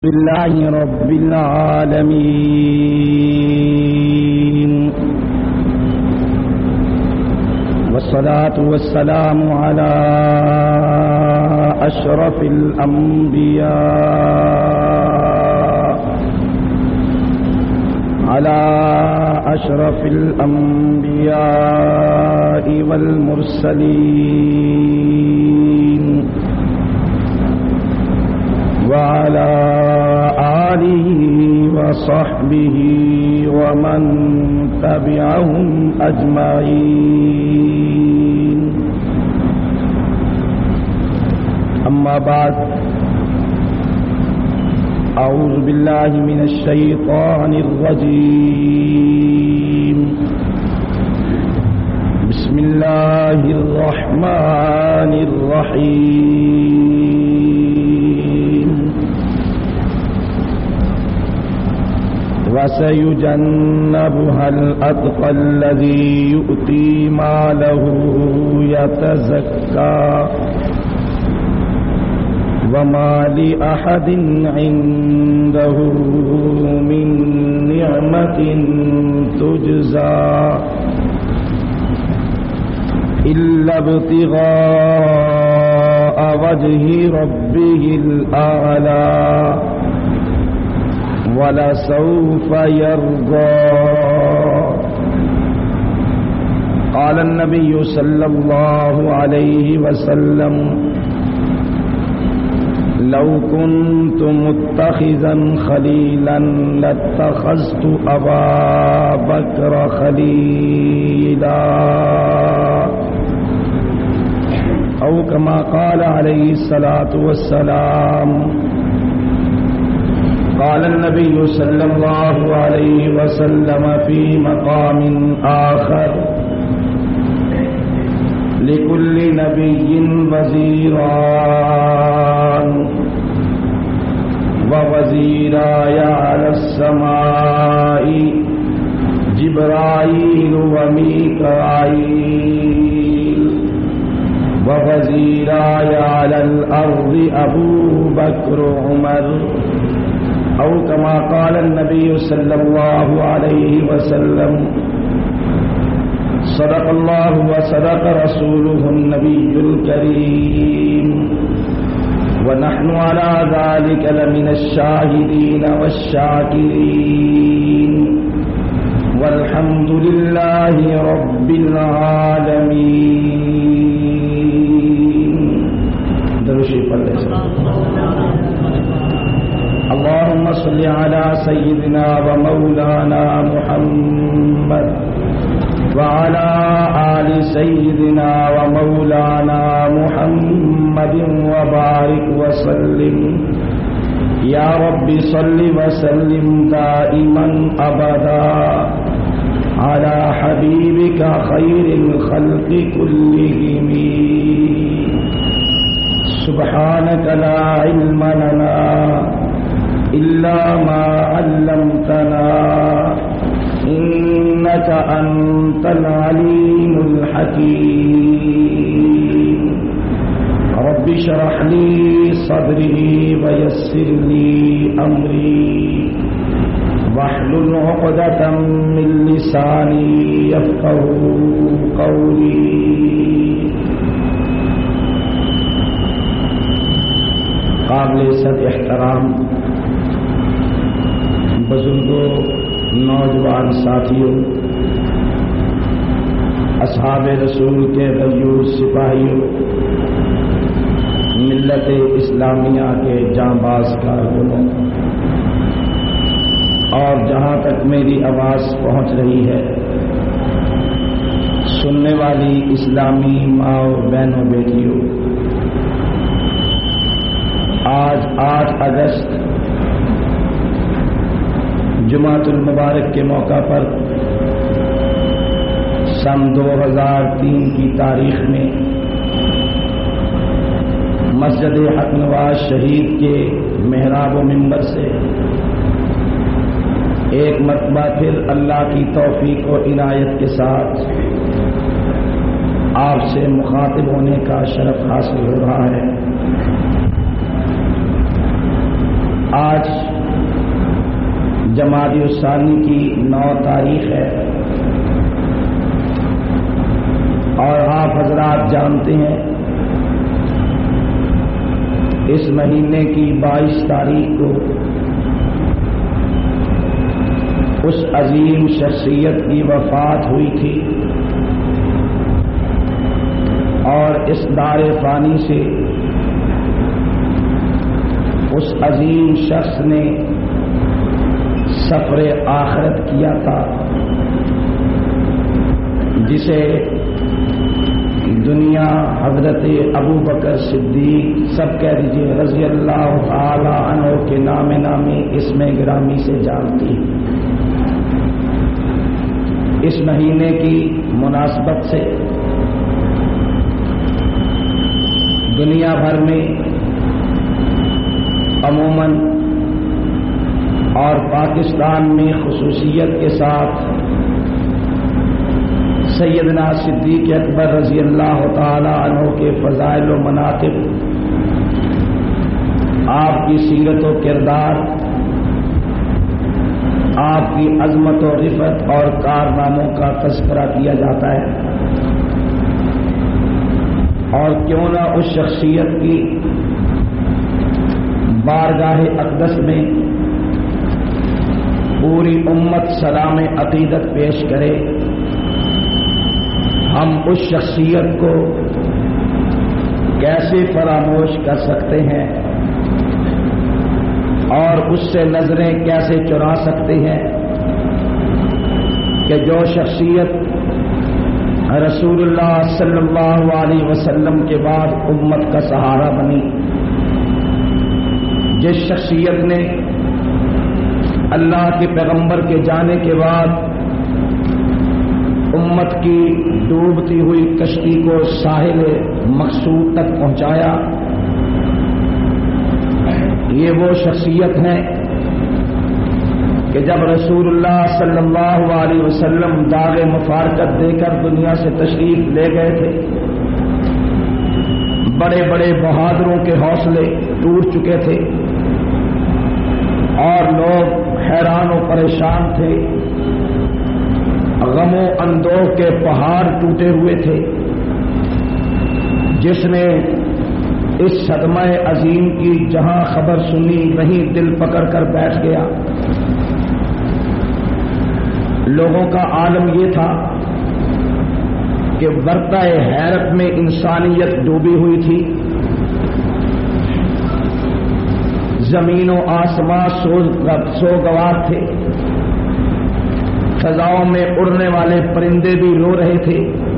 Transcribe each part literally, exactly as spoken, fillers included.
بالله رب العالمين والصلاة والسلام على أشرف الأنبياء على أشرف الأنبياء والمرسلين وعلى آله وصحبه ومن تبعهم أجمعين. أما بعد، أعوذ بالله من الشيطان الرجيم. بسم الله الرحمن الرحيم. وَسَيُجَنَّبُهَا الْأَتْقَى الَّذِي يُؤْتِي مَالَهُ يَتَزَكَّى وَمَا لِأَحَدٍ عِندَهُ مِن نِّعْمَةٍ تُجْزَى إِلَّا ابْتِغَاءَ وَجْهِ رَبِّهِ الْأَعْلَى وَلَسَوْفَ يَرْضَى. قال النبي صلى الله عليه وسلم: لو كنت متخذا خليلا لاتخذت أبا بكر خليلا، أو كما قال عليه الصلاة والسلام. قال النبي صلى الله عليه وسلم في مقام آخر: لكل نبي وزيران ووزيراي على السماء جبرائيل وميكائيل ووزيراي على الأرض أبو بكر عمر، أو كما قال النبي صلى الله عليه وسلم. صدق الله وصدق رسوله النبي الكريم، ونحن على ذلك لمن الشاهدين والشاكرين، والحمد لله رب العالمين. درشی پڑھ لیں. اللهم صل على سيدنا ومولانا محمد وعلى آل سيدنا ومولانا محمد وبارك وسلم. يا رب صل وسلم دائما أبدا على حبيبك خير الخلق كلهم. سبحانك لا علم لنا إلا ما علمتنا إنك أنت العليم الحكيم. رب اشرح لي صدري ويسر لي أمري واحلل عقدة من لساني يفقهوا قولي. قابل صد احترام بزرگوں، نوجوان ساتھیوں، اصحاب رسول کے غیور سپاہیوں، ملت اسلامیہ کے جانباز کارکنوں، اور جہاں تک میری آواز پہنچ رہی ہے سننے والی اسلامی ماؤں بہنوں بیٹیوں، آج آٹھ اگست جمعۃ المبارک کے موقع پر سن دو ہزار تین کی تاریخ میں مسجد حق نواز شہید کے محراب و منبر سے ایک مرتبہ پھر اللہ کی توفیق و عنایت کے ساتھ آپ سے مخاطب ہونے کا شرف حاصل ہو رہا ہے. آج جمادی الثانی کی نو تاریخ ہے اور آپ حضرات جانتے ہیں اس مہینے کی بائیس تاریخ کو اس عظیم شخصیت کی وفات ہوئی تھی اور اس دار فانی سے اس عظیم شخص نے سفر آخرت کیا تھا جسے دنیا حضرت ابو بکر صدیق سب کہہ دیجیے رضی اللہ تعالی عنہ کے نام نامی اسم گرامی سے جانتی ہے۔ اس مہینے کی مناسبت سے دنیا بھر میں عموماً اور پاکستان میں خصوصیت کے ساتھ سیدنا صدیق اکبر رضی اللہ تعالی عنہ کے فضائل و مناقب، آپ کی سیرت و کردار، آپ کی عظمت و رفعت اور کارناموں کا تذکرہ کیا جاتا ہے، اور کیوں نہ اس شخصیت کی بارگاہ اقدس میں پوری امت سلام عقیدت پیش کرے۔ ہم اس شخصیت کو کیسے فراموش کر سکتے ہیں اور اس سے نظریں کیسے چرا سکتے ہیں کہ جو شخصیت رسول اللہ صلی اللہ علیہ وسلم کے بعد امت کا سہارا بنی، جس شخصیت نے اللہ کے پیغمبر کے جانے کے بعد امت کی ڈوبتی ہوئی کشتی کو ساحل مقصود تک پہنچایا، یہ وہ شخصیت ہے کہ جب رسول اللہ صلی اللہ علیہ وسلم داغ مفارقت دے کر دنیا سے تشریف لے گئے تھے، بڑے بڑے بہادروں کے حوصلے ٹوٹ چکے تھے اور لوگ حیران و پریشان تھے، غم و اندوہ کے پہاڑ ٹوٹے ہوئے تھے۔ جس نے اس صدمہ عظیم کی جہاں خبر سنی وہیں دل پکڑ کر بیٹھ گیا۔ لوگوں کا عالم یہ تھا کہ برتہ حیرت میں انسانیت ڈوبی ہوئی تھی، زمین و آسمان سوگوار تھے، فضاؤں میں اڑنے والے پرندے بھی رو رہے تھے۔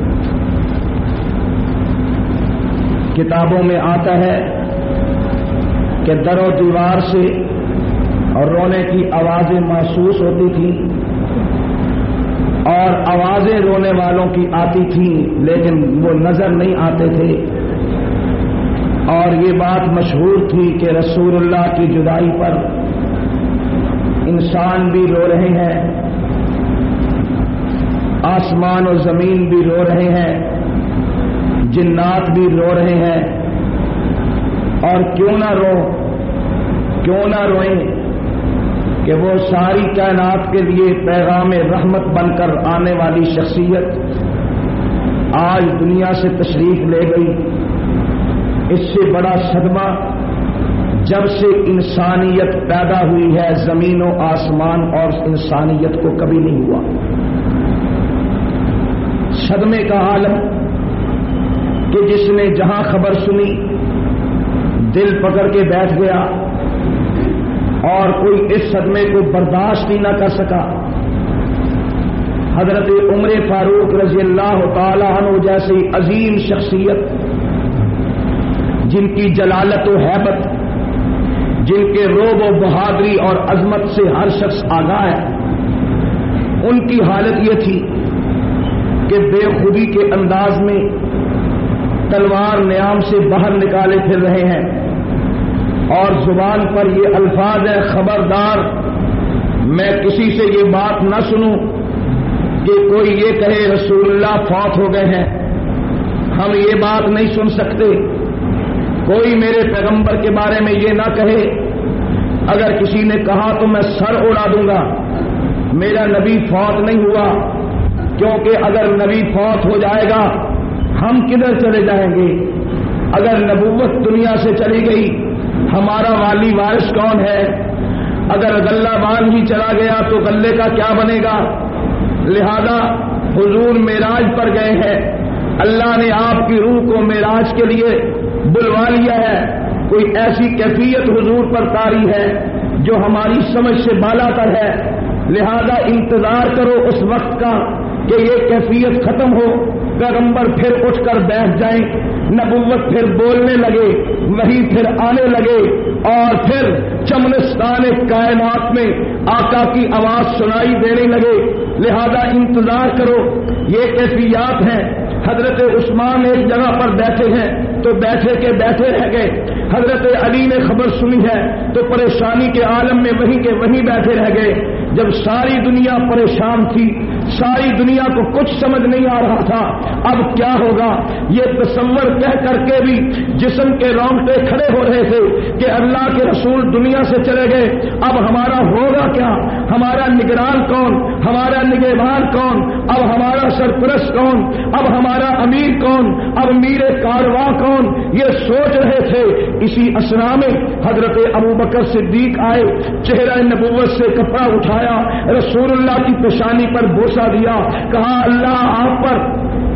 کتابوں میں آتا ہے کہ در و دیوار سے رونے کی آوازیں محسوس ہوتی تھیں اور آوازیں رونے والوں کی آتی تھیں لیکن وہ نظر نہیں آتے تھے، اور یہ بات مشہور تھی کہ رسول اللہ کی جدائی پر انسان بھی رو رہے ہیں، آسمان و زمین بھی رو رہے ہیں، جنات بھی رو رہے ہیں، اور کیوں نہ رو کیوں نہ روئیں کہ وہ ساری کائنات کے لیے پیغام رحمت بن کر آنے والی شخصیت آج دنیا سے تشریف لے گئی۔ اس سے بڑا صدمہ جب سے انسانیت پیدا ہوئی ہے زمین و آسمان اور انسانیت کو کبھی نہیں ہوا۔ صدمے کا عالم کہ جس نے جہاں خبر سنی دل پکڑ کے بیٹھ گیا اور کوئی اس صدمے کو برداشت ہی نہ کر سکا۔ حضرت عمر فاروق رضی اللہ تعالی عنہ جیسی عظیم شخصیت جن کی جلالت و ہیبت، جن کے روب و بہادری اور عظمت سے ہر شخص آگاہ ہے، ان کی حالت یہ تھی کہ بے خودی کے انداز میں تلوار نیام سے باہر نکالے پھر رہے ہیں اور زبان پر یہ الفاظ ہے، خبردار میں کسی سے یہ بات نہ سنوں کہ کوئی یہ کہے رسول اللہ فوت ہو گئے ہیں، ہم یہ بات نہیں سن سکتے۔ کوئی میرے پیغمبر کے بارے میں یہ نہ کہے اگر کسی نے کہا تو میں سر اڑا دوں گا، میرا نبی فوت نہیں ہوا، کیونکہ اگر نبی فوت ہو جائے گا ہم کدھر چلے جائیں گے؟ اگر نبوت دنیا سے چلی گئی ہمارا والی وارث کون ہے؟ اگر غلہ بان ہی چلا گیا تو غلے کا کیا بنے گا؟ لہذا حضور معراج پر گئے ہیں، اللہ نے آپ کی روح کو معراج کے لیے بلوا لیا ہے، کوئی ایسی کیفیت حضور پر طاری ہے جو ہماری سمجھ سے بالا تر ہے، لہذا انتظار کرو اس وقت کا کہ یہ کیفیت ختم ہو، پیغمبر پھر اٹھ کر بیٹھ جائیں، نبوت پھر بولنے لگے، وہی پھر آنے لگے، اور پھر چمنستان کائنات میں آقا کی آواز سنائی دینے لگے، لہذا انتظار کرو، یہ کیفیات ہیں۔ حضرت عثمان ایک جگہ پر بیٹھے ہیں تو بیٹھے کے بیٹھے رہ گئے، حضرت علی نے خبر سنی ہے تو پریشانی کے عالم میں وہیں کے وہیں بیٹھے رہ گئے۔ جب ساری دنیا پریشان تھی، ساری دنیا کو کچھ سمجھ نہیں آ رہا تھا اب کیا ہوگا، یہ تصور کہہ کر کے بھی جسم کے رونگٹے کھڑے ہو رہے تھے کہ اللہ کے رسول دنیا سے چلے گئے، اب ہمارا ہوگا کیا، ہمارا نگران کون، ہمارا نگہبان کون، اب ہمارا سرپرست کون، اب ہمارا امیر کون، اب میر کارواں کون، یہ سوچ رہے تھے۔ اسی اسنا میں حضرت ابوبکر صدیق آئے، چہرہ نبوت سے کپڑا اٹھایا، رسول اللہ کی پیشانی پر بوسہ دیا، کہا اللہ آپ پر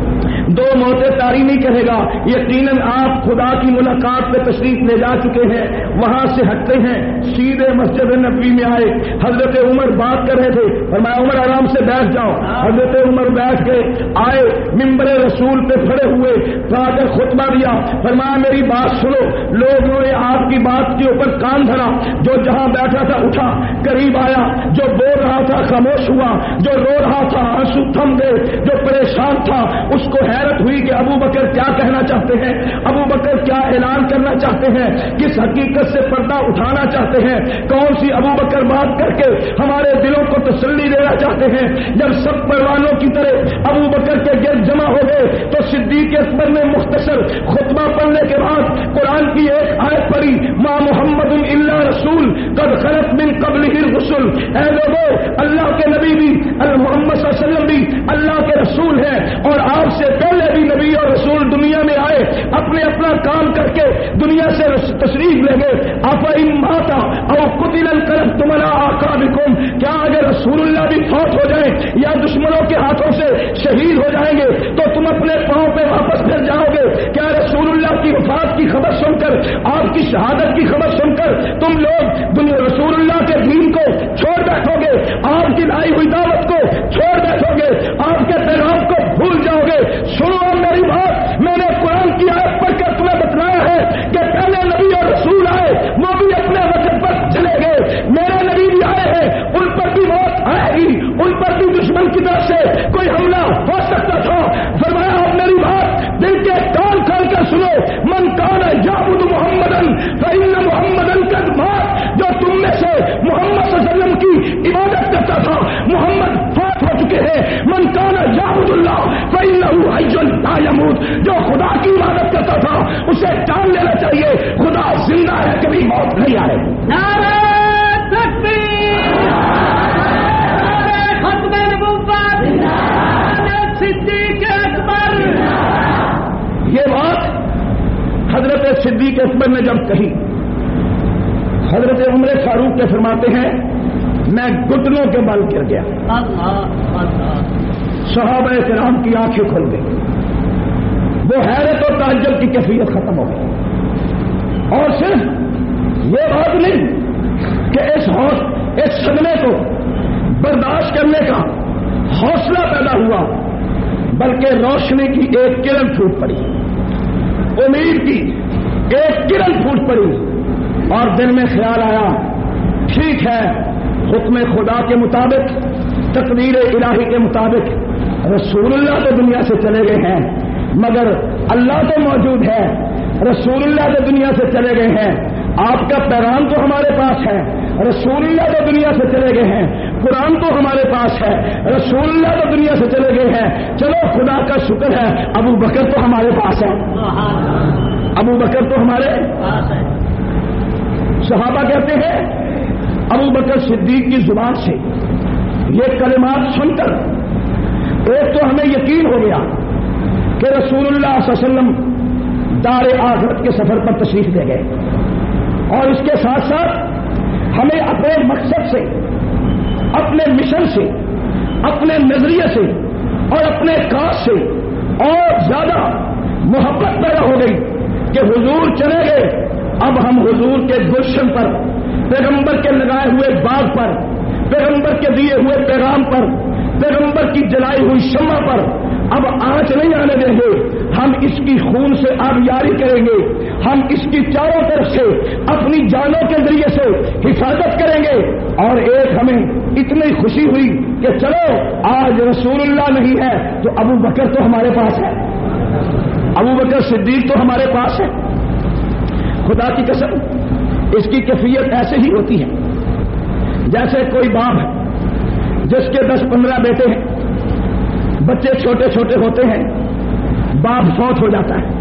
دو موتیں طاری نہیں کہے گا، یقیناً آپ خدا کی ملاقات پہ تشریف لے جا چکے ہیں۔ وہاں سے ہٹتے ہیں، سیدھے مسجد نبوی میں آئے، حضرت عمر بات کر رہے تھے، فرمایا عمر آرام سے بیٹھ جاؤ، حضرت عمر بیٹھ کے آئے، ممبر رسول پہ کھڑے ہوئے، آ کر خطبہ دیا، فرمایا میری بات سنو، لوگوں نے آپ کی بات کے اوپر کان دھرا، جو جہاں بیٹھا تھا اٹھا، قریب آیا، جو بول رہا تھا خاموش ہوا، جو رو رہا تھا آنسو تھم گئے، جو پریشان تھا اس کو حیرت ہوئی کہ ابو بکر کیا کہنا چاہتے ہیں، ابو بکر کیا اعلان کرنا چاہتے ہیں، کس حقیقت سے پردہ اٹھانا چاہتے ہیں، کون سی ابو بکر بات کر کے ہمارے دلوں کو تسلی دینا چاہتے ہیں۔ جب سب پروانوں کی طرح ابو بکر کے گرد جمع ہو گئے تو صدیق اکبر نے مختصر خطبہ پڑھنے کے بعد قرآن کی ایک آیت پڑھی، ما محمد الا رسول قد خلت من قبلہ الرسل، اے لوگوں اللہ کے نبی بھی، محمد صلی اللہ علیہ وسلم بھی اللہ کے رسول ہیں اور آپ سے پہلے بھی نبی اور رسول دنیا میں آئے، اپنے اپنا کام کر کے دنیا سے تشریف لے گئے۔ افإن مات او قتل انقلبتم علی اعقابکم، کیا اگر رسول اللہ بھی فوت ہو جائیں یا دشمنوں کے ہاتھوں سے شہید ہو جائیں گے تو تم اپنے پاؤں پہ واپس پھر جاؤ گے؟ کیا رسول اللہ کی وفات کی خبر سن کر، آپ کی شہادت کی خبر سن کر تم لوگ دنیا رسول اللہ کے دین کو چھوڑ بیٹھو گے، آپ کی لائی ہوئی دعوت کو چھوڑ بیٹھو گے، آپ کے پیغام کو بھول جاؤ گے؟ سنو میری بات، میں نے قرآن کی آیت پڑھ کر تمہیں بتلایا ہے کہ پہلے نبی اور رسول آئے، وہ بھی اپنے وقت پر چلے گئے، میرے نبی بھی آئے ہیں، ان پر بھی موت آئے گی، ان پر بھی دشمن کی طرف سے کوئی حملہ ہو سکتا تھا۔ فرمایا آپ میری بات دل کے کان کھول کر سنو، من کان یعبد محمدن فإن محمدن قد مات، جو تم میں سے محمد صلی اللہ علیہ وسلم کی عبادت کرتا تھا محمد فوت ہو چکے ہیں، من کان یعبد اللہ فإنہ حی لا یموت، جو خدا کی عبادت کرتا تھا اسے جان لینا چاہیے، خدا زندہ ہے، کبھی موت نہیں آئے۔ نعرہ تکبیر، نعرہ ختم نبوت، نعرہ صدیق اکبر۔ یہ بات حضرت صدیق اکبر نے جب کہی، حضرت عمر فاروق کے فرماتے ہیں میں گھٹنوں کے بل گر گیا، اللہ اللہ، صحابہ کرام کی آنکھیں کھل گئی، وہ حیرت اور تعجب کی کیفیت ختم ہو گئی، اور صرف یہ بات نہیں کہ اس حوصلے اس صدمے کو برداشت کرنے کا حوصلہ پیدا ہوا، بلکہ روشنی کی ایک کرن پھوٹ پڑی، امید کی ایک کرن پھوٹ پڑی، اور دل میں خیال آیا ٹھیک ہے، حکم خدا کے مطابق، تقدیر الہی کے مطابق رسول اللہ تو دنیا سے چلے گئے ہیں، مگر اللہ تو موجود ہے، رسول اللہ تو دنیا سے چلے گئے ہیں، آپ کا پیغام تو ہمارے پاس ہے، رسول اللہ تو دنیا سے چلے گئے ہیں، قرآن تو ہمارے پاس ہے، رسول اللہ تو دنیا سے چلے گئے ہیں، چلو خدا کا شکر ہے ابو بکر تو ہمارے پاس ہے، ابو بکر تو ہمارے پاس ہے۔ صحابہ کہتے ہیں ابو بکر صدیق کی زبان سے یہ کلمات سن کر ایک تو ہمیں یقین ہو گیا کہ رسول اللہ صلی اللہ علیہ وسلم دار آخرت کے سفر پر تشریف لے گئے، اور اس کے ساتھ ساتھ ہمیں اپنے مقصد سے، اپنے مشن سے، اپنے نظریے سے اور اپنے کاج سے اور زیادہ محبت پیدا ہو گئی کہ حضور چلے گئے، اب ہم حضور کے گلشن پر، پیغمبر کے لگائے ہوئے باغ پر، پیغمبر کے دیے ہوئے پیغام پر، پیغمبر کی جلائی ہوئی شمع پر اب آنچ نہیں آنے دیں گے، ہم اس کی خون سے آبیاری کریں گے، ہم اس کی چاروں طرف سے اپنی جانوں کے ذریعے سے حفاظت کریں گے۔ اور ایک ہمیں اتنی خوشی ہوئی کہ چلو آج رسول اللہ نہیں ہے تو ابو بکر تو ہمارے پاس ہے، ابو بکر صدیق تو ہمارے پاس ہے۔ خدا کی قسم اس کی کیفیت ایسے ہی ہوتی ہے جیسے کوئی باپ ہے جس کے دس پندرہ بیٹے ہیں، بچے چھوٹے چھوٹے ہوتے ہیں، باپ فوت ہو جاتا ہے۔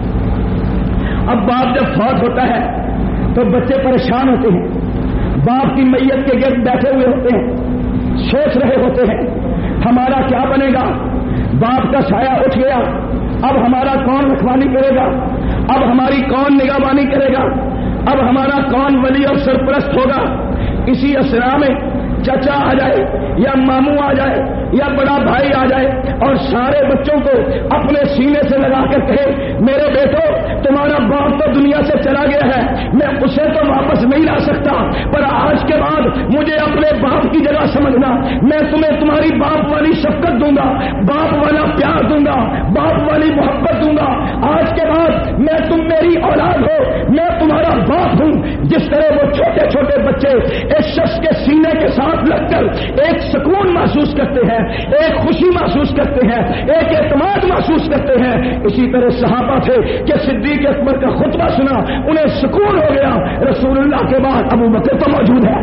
اب باپ جب فوت ہوتا ہے تو بچے پریشان ہوتے ہیں، باپ کی میت کے گرد بیٹھے ہوئے ہوتے ہیں، سوچ رہے ہوتے ہیں ہمارا کیا بنے گا، باپ کا سایہ اٹھ گیا، اب ہمارا کون رکھوالی کرے گا، اب ہماری کون نگہبانی کرے گا، اب ہمارا کون ولی اور سرپرست ہوگا۔ اسی اسرا میں چچا آ جائے یا ماموں آ جائے یا بڑا بھائی آ جائے اور سارے بچوں کو اپنے سینے سے لگا کر کہے میرے بیٹو تمہارا باپ تو دنیا سے چلا گیا ہے، میں اسے تو واپس نہیں لا سکتا، پر آج کے بعد مجھے اپنے باپ کی جگہ سمجھنا، میں تمہیں تمہاری باپ والی شفقت دوں گا، باپ والا پیار دوں گا، باپ والی محبت دوں گا، آج کے بعد میں تم میری اولاد ہو، میں تمہارا باپ ہوں۔ جس طرح وہ چھوٹے چھوٹے بچے ایک شخص کے سینے کے ساتھ لگ کر ایک سکون محسوس کرتے ہیں، ایک خوشی محسوس کرتے ہیں، ایک اعتماد محسوس کرتے ہیں، اسی طرح صحابہ تھے کہ صدیق اکبر کا خطبہ سنا انہیں سکون ہو گیا۔ رسول اللہ کے بعد ابو بکر تو موجود ہے،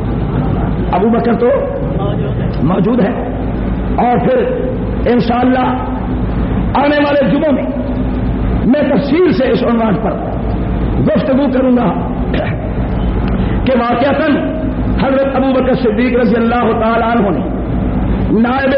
ابو بکر تو موجود ہے۔ اور پھر انشاءاللہ آنے والے جمعوں میں میں تفصیل سے اس عنوان پر گفتگو کروں گا کہ واقعتاً حضرت ابو بکر صدیق رضی اللہ تعالیٰ عنہ نے نائب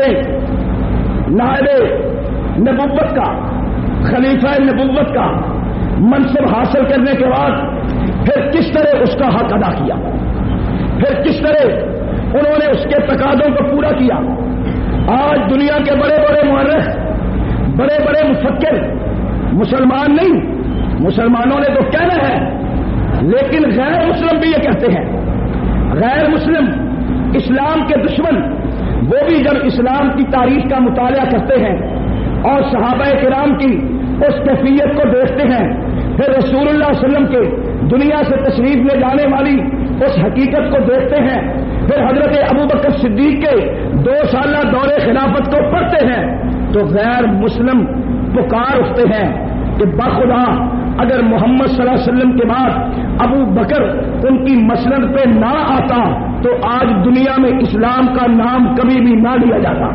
نائب نبوت کا، خلیفہ نبوت کا منصب حاصل کرنے کے بعد پھر کس طرح اس کا حق ادا کیا، پھر کس طرح انہوں نے اس کے تقاضوں کو پورا کیا۔ آج دنیا کے بڑے بڑے مورخ، بڑے بڑے مفکر، مسلمان نہیں، مسلمانوں نے تو کہنا ہے لیکن غیر مسلم بھی یہ کہتے ہیں، غیر مسلم اسلام کے دشمن وہ بھی جب اسلام کی تاریخ کا مطالعہ کرتے ہیں اور صحابہ کرام کی اس کیفیت کو دیکھتے ہیں، پھر رسول اللہ صلی اللہ علیہ وسلم کے دنیا سے تشریف لے جانے والی اس حقیقت کو دیکھتے ہیں، پھر حضرت ابو بکر صدیق کے دو سالہ دور خلافت کو پڑھتے ہیں تو غیر مسلم پکار اٹھتے ہیں کہ بخدا اگر محمد صلی اللہ علیہ وسلم کے بعد ابو بکر ان کی مسند پہ نہ آتا تو آج دنیا میں اسلام کا نام کبھی بھی نہ لیا جاتا۔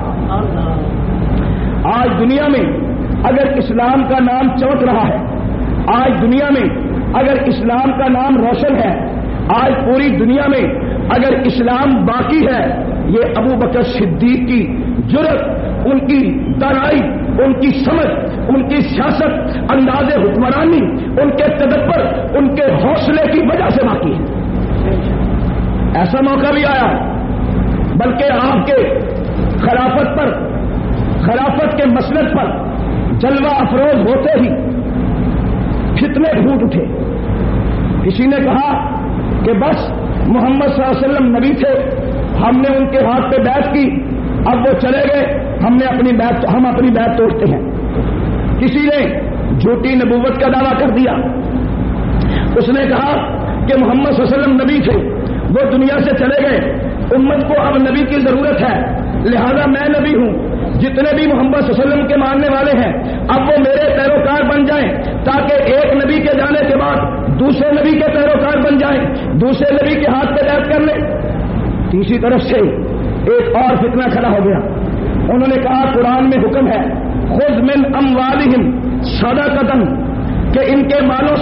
آج دنیا میں اگر اسلام کا نام چمک رہا ہے، آج دنیا میں اگر اسلام کا نام روشن ہے، آج پوری دنیا میں اگر اسلام باقی ہے، یہ ابو بکر صدیق کی جرأت، ان کی دانائی، ان کی سمجھ، ان کی سیاست، انداز حکمرانی، ان کے تدبر، ان کے حوصلے کی وجہ سے باقی ہے۔ ایسا موقع بھی آیا بلکہ آپ کے خلافت پر، خلافت کے مسلک پر جلوہ افروز ہوتے ہی فتنے پھوٹ اٹھے۔ کسی نے کہا کہ بس محمد صلی اللہ علیہ وسلم نبی تھے، ہم نے ان کے ہاتھ پہ بیعت کی، اب وہ چلے گئے، ہم نے اپنی بیعت ہم اپنی بیعت توڑتے ہیں۔ کسی نے جھوٹی نبوت کا دعویٰ کر دیا، اس نے کہا کہ محمد صلی اللہ علیہ وسلم نبی تھے، وہ دنیا سے چلے گئے، امت کو اب نبی کی ضرورت ہے، لہذا میں نبی ہوں، جتنے بھی محمد صلی اللہ علیہ وسلم کے ماننے والے ہیں اب وہ میرے پیروکار بن جائیں تاکہ ایک نبی کے جانے کے بعد دوسرے نبی کے پیروکار بن جائیں، دوسرے نبی کے ہاتھ پہ بیعت کر لیں۔ تیسری طرف سے ایک اور فتنہ کھڑا ہو گیا، انہوں نے کہا قرآن میں حکم ہے خذ من اموالہم صدقۃ، کہ ان کے مالوں سے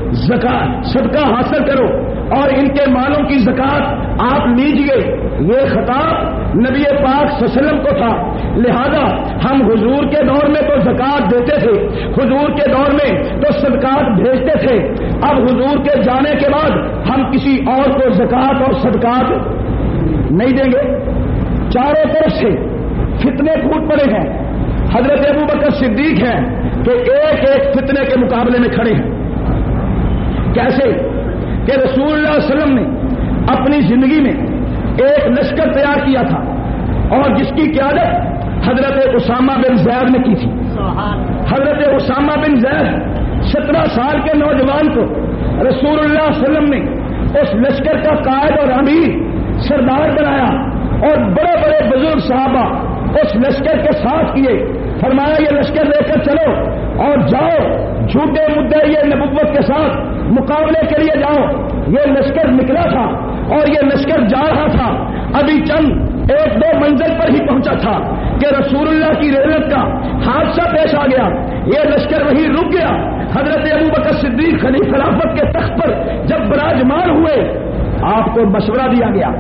زکات صدقہ حاصل کرو اور ان کے مالوں کی زکات آپ لیجئے، یہ خطاب نبی پاک صلی اللہ علیہ وسلم کو تھا۔ لہذا ہم حضور کے دور میں تو زکات دیتے تھے، حضور کے دور میں تو صدقات بھیجتے تھے، اب حضور کے جانے کے بعد ہم کسی اور کو زکات اور صدقات نہیں دیں گے۔ چاروں طرف سے فتنے پھوٹ پڑے ہیں، حضرت ابو بکر صدیق ہیں کہ ایک ایک فتنے کے مقابلے میں کھڑے ہیں۔ کیسے کہ رسول اللہ صلی اللہ علیہ وسلم نے اپنی زندگی میں ایک لشکر تیار کیا تھا اور جس کی قیادت حضرت اسامہ بن زید نے کی تھی۔ حضرت اسامہ بن زید سترہ سال کے نوجوان کو رسول اللہ صلی اللہ علیہ وسلم نے اس لشکر کا قائد اور امیر سردار بنایا اور بڑے بڑے بزرگ صحابہ اس لشکر کے ساتھ کیے۔ فرمایا یہ لشکر لے کر چلو اور جاؤ، جھوٹے مدعے یہ نبوت کے ساتھ مقابلے کے لیے جاؤ۔ یہ لشکر نکلا تھا اور یہ لشکر جا رہا تھا، ابھی چند ایک دو منزل پر ہی پہنچا تھا کہ رسول اللہ کی رحلت کا حادثہ پیش آ گیا، یہ لشکر وہیں رک گیا۔ حضرت ابو بکر صدیق خلیفہ خلافت کے تخت پر جب براجمان ہوئے، آپ کو مشورہ دیا گیا،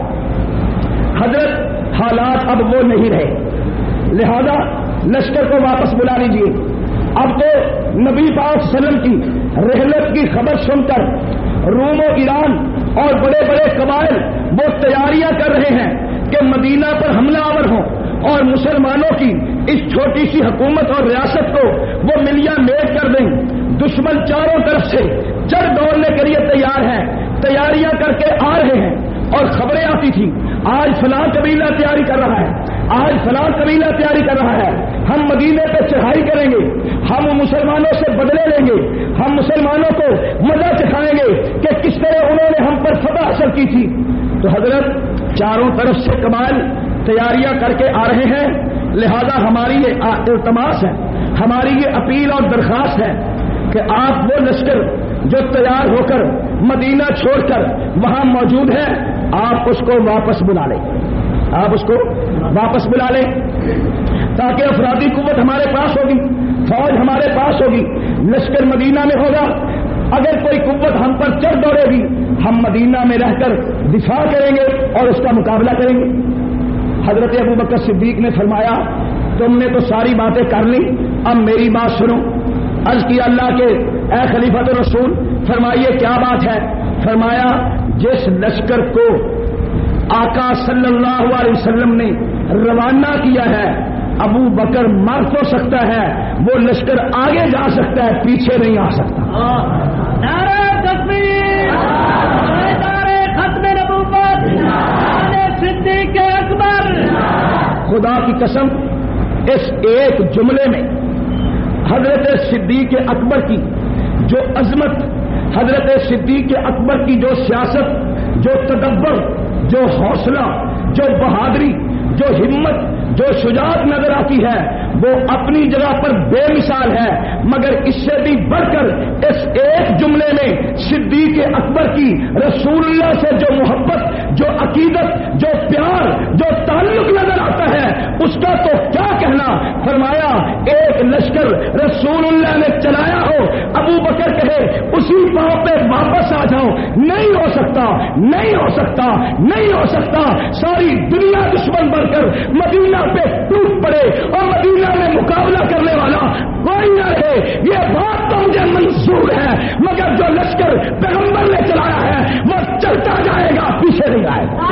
حضرت حالات اب وہ نہیں رہے، لہذا لشکر کو واپس بلا لیجیے۔ اب تو نبی پاک صلی اللہ علیہ وسلم کی رحلت کی خبر سن کر روم و ایران اور بڑے بڑے قبائل وہ تیاریاں کر رہے ہیں کہ مدینہ پر حملہ آور ہوں اور مسلمانوں کی اس چھوٹی سی حکومت اور ریاست کو وہ ملیاں میٹ کر دیں۔ دشمن چاروں طرف سے چڑھ دوڑنے کے لیے تیار ہیں، تیاریاں کر کے آ رہے ہیں اور خبریں آتی تھی آج فلاں قبیلہ تیاری کر رہا ہے، آج فلاں قبیلہ تیاری کر رہا ہے، ہم مدینے پہ چڑھائی کریں گے، ہم مسلمانوں سے بدلے لیں گے، ہم مسلمانوں کو مزہ چکھائیں گے کہ کس طرح انہوں نے ہم پر فتح حاصل کی تھی۔ تو حضرت چاروں طرف سے قبائل تیاریاں کر کے آ رہے ہیں، لہذا ہماری یہ التماس ہے، ہماری یہ اپیل اور درخواست ہے کہ آپ وہ لشکر جو تیار ہو کر مدینہ چھوڑ کر وہاں موجود ہے، آپ اس کو واپس بلا لیں، آپ اس کو واپس بلا لیں تاکہ افرادی قوت ہمارے پاس ہوگی، فوج ہمارے پاس ہوگی، لشکر مدینہ میں ہوگا، اگر کوئی قوت ہم پر چڑھ دوڑے گی ہم مدینہ میں رہ کر دفاع کریں گے اور اس کا مقابلہ کریں گے۔ حضرت ابو بکر صدیق نے فرمایا تم نے تو ساری باتیں کر لی، اب میری بات سنو۔ عرض کیا اللہ کے اے خلیفۃ الرسول فرمائیے کیا بات ہے؟ فرمایا جس لشکر کو آقا صلی اللہ علیہ وسلم نے روانہ کیا ہے ابو بکر مر تو سکتا ہے، وہ لشکر آگے جا سکتا ہے، پیچھے نہیں آ سکتا۔ نعرہ تکبیر، نعرہ ختم نبوت، نعرہ صدیق اکبر۔ خدا کی قسم اس ایک جملے میں حضرت صدیق اکبر کی جو عظمت، حضرت صدیق اکبر کی جو سیاست، جو تدبر، جو حوصلہ، جو بہادری، جو ہمت، جو شجاعت نظر آتی ہے وہ اپنی جگہ پر بے مثال ہے، مگر اس سے بھی بڑھ کر اس ایک جملے میں صدیق اکبر کی رسول اللہ سے جو محبت، جو عقیدت، جو پیار، جو تعلق نظر آتا ہے اس کا تو کیا کہنا۔ فرمایا ایک لشکر رسول اللہ نے چلایا ہو، ابو بکر کہے اسی پاؤں پہ واپس آ جاؤ، نہیں ہو سکتا، نہیں ہو سکتا، نہیں ہو سکتا۔ ساری دنیا دشمن بن کر مدینہ پہ ٹوٹ پڑے اور مدینہ میں مقابلہ کرنے والا کوئی نہ رہے، یہ بات تو مجھے منظور ہے، مگر جو لشکر پیغمبر نے چلایا ہے وہ چلتا جائے گا، پیچھے نہیں آئے گا۔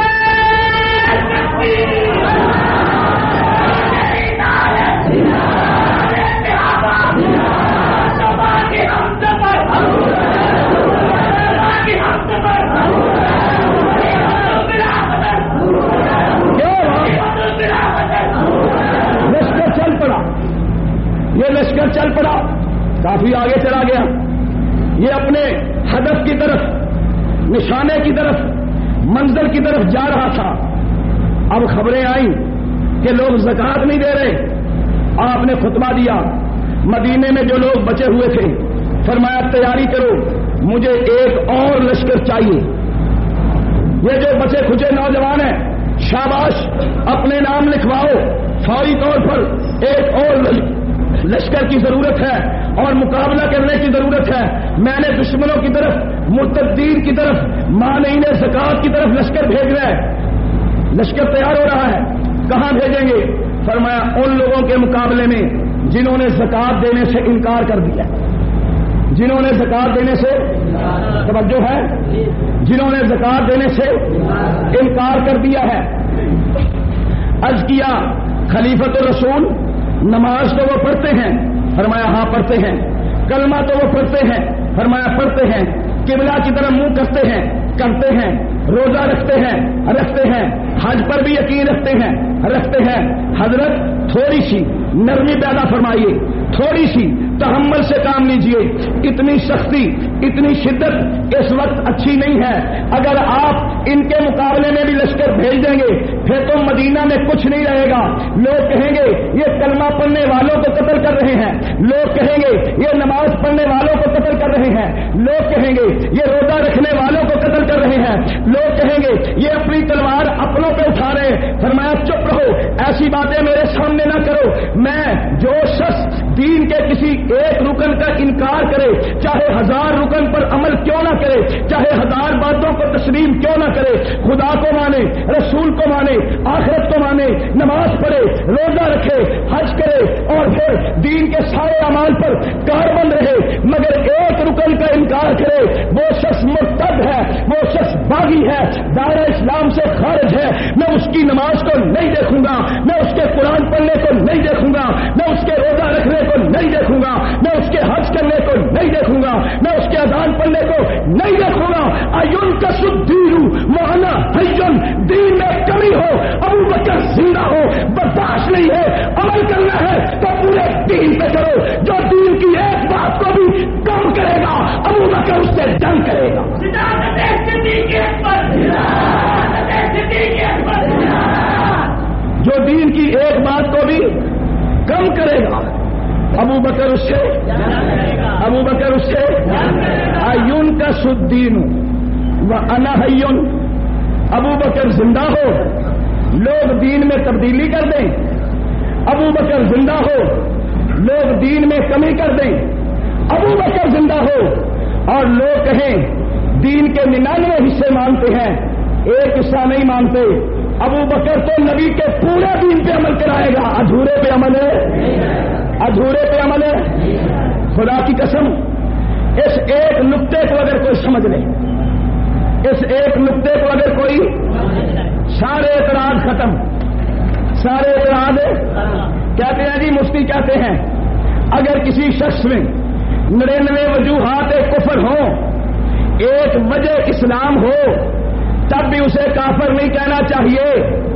لشکر چل پڑا، یہ لشکر چل پڑا، کافی آگے چلا گیا، یہ اپنے ہدف کی طرف، نشانے کی طرف، منزل کی طرف جا رہا تھا۔ اب خبریں آئیں کہ لوگ زکات نہیں دے رہے، آپ نے خطبہ دیا، مدینے میں جو لوگ بچے ہوئے تھے فرمایا تیاری کرو، مجھے ایک اور لشکر چاہیے، یہ جو بچے کھچے نوجوان ہیں شاباش، اپنے نام لکھواؤ، فوری طور پر ایک اور لشکر کی ضرورت ہے اور مقابلہ کرنے کی ضرورت ہے. میں نے دشمنوں کی طرف مرتدین کی طرف مانعین زکات کی طرف لشکر بھیجنا ہے. لشکر تیار ہو رہا ہے. کہاں بھیجیں گے؟ فرمایا ان لوگوں کے مقابلے میں جنہوں نے زکات دینے سے انکار کر دیا. جنہوں نے زکات دینے سے توجہ ہے جنہوں نے زکات دینے سے انکار کر دیا ہے. عرض کیا خلیفۃ الرسول نماز تو وہ پڑھتے ہیں؟ فرمایا ہاں پڑھتے ہیں. کلمہ تو وہ پڑھتے ہیں؟ فرمایا پڑھتے ہیں. قبلہ کی طرف منہ کرتے ہیں؟ کرتے ہیں. روزہ رکھتے ہیں؟ رکھتے ہیں. حج پر بھی یقین رکھتے ہیں؟ رکھتے ہیں. حضرت تھوڑی سی نرمی پیدا فرمائیے, تھوڑی سی تحمل سے کام لیجئے. اتنی سختی اتنی شدت اس وقت اچھی نہیں ہے. اگر آپ ان کے مقابلے میں بھی لشکر بھیج دیں گے پھر تو مدینہ میں کچھ نہیں رہے گا. لوگ کہیں گے یہ کلمہ پڑھنے والوں کو قتل کر رہے ہیں. لوگ کہیں گے یہ نماز پڑھنے والوں کو قتل کر رہے ہیں. لوگ کہیں گے یہ روزہ رکھنے والوں کو قتل کر رہے ہیں. لوگ کہیں گے یہ اپنی تلوار اپنوں پہ اٹھا رہے ہیں. فرمایا چپ رہو, ایسی باتیں میرے سامنے نہ کرو. میں جو شخص دین کے کسی ایک رکن کا انکار کرے, چاہے ہزار رکن پر عمل کیوں نہ کرے, چاہے ہزار باتوں کو تسلیم کیوں نہ کرے, خدا کو مانے, رسول کو مانے, آخرت کو مانے, نماز پڑھے, روزہ رکھے, حج کرے اور پھر دین کے سارے اعمال پر کاربند رہے, مگر ایک رکن کا انکار کرے, وہ شخص مرتد ہے, وہ شخص باغی ہے, دائرہ اسلام سے خارج ہے. میں اس کی نماز کو نہیں دیکھوں گا, میں اس کے قرآن پڑھنے کو نہیں دیکھوں گا, میں اس کے روزہ رکھنے کو نہیں دیکھوں گا, میں اس کے حج کرنے کو نہیں دیکھوں گا, میں اس کے اذان پڑھنے کو نہیں دیکھوں گا. ایون کا سدیرو مولانا حیون, دین میں کمی ہو, ابو بکر زندہ ہو, برداشت نہیں ہے, عمل کرنا ہے تو پورے دین پہ کرو. جو دین کی ایک بات کو بھی کم کرے گا ابو بکر اس سے جنگ کرے گا. جو دین کی ایک بات کو بھی کم کرے گا ابو بکر اس سے ابو بکر اس سے ایون کا سدین و انا حیون. ابو بکر زندہ ہو, لوگ دین میں تبدیلی کر دیں. ابو بکر زندہ ہو, لوگ دین میں کمی کر دیں. ابو بکر زندہ ہو اور لوگ کہیں دین کے ننانوے حصے مانتے ہیں, ایک حصہ نہیں مانتے. ابو بکر تو نبی کے پورے دین پہ عمل کرائے گا. ادھورے پہ عمل ہے, ادھورے پہ عمل ہے. خدا کی قسم, اس ایک نقطے کو اگر کوئی سمجھ لے, اس ایک نقطے کو اگر کوئی, سارے اعتراض ختم. سارے اعتراض کہتے ہیں جی مفتی کہتے ہیں اگر کسی شخص میں نڑینوے وجوہات کفر ہوں, ایک وجہ اسلام ہو, تب بھی اسے کافر نہیں کہنا چاہیے,